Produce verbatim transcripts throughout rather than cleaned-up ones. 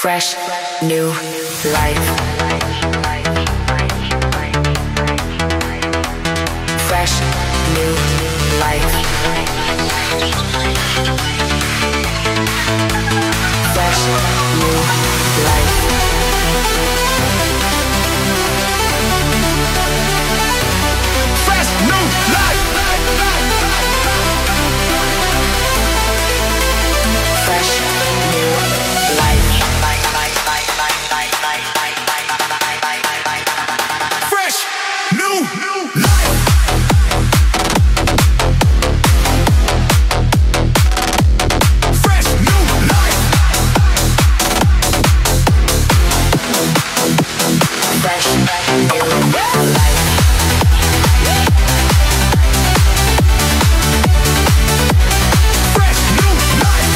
Fresh new life. Fresh new life. Fresh new life. Fresh new life. Fresh new life. Fresh new life. Fresh new life. Fresh new life. Fresh new life.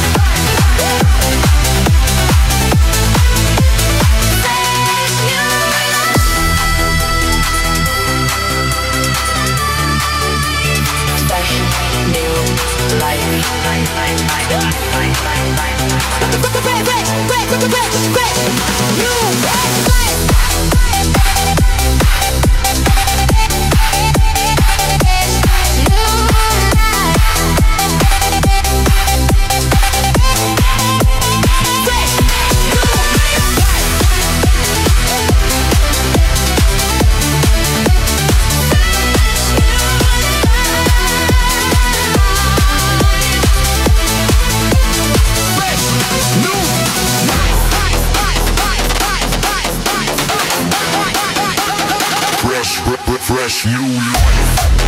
Fresh new life.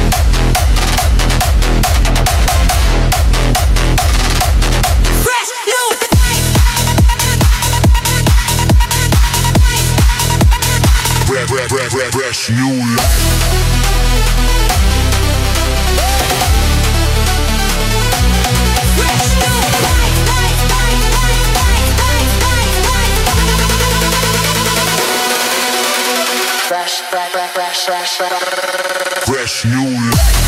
Fresh new life. Fresh, fresh, fresh, fresh new life. Fresh new life, life, life, life, life, life, life, life. Fresh, fresh, fresh, fresh, fresh, fresh new life.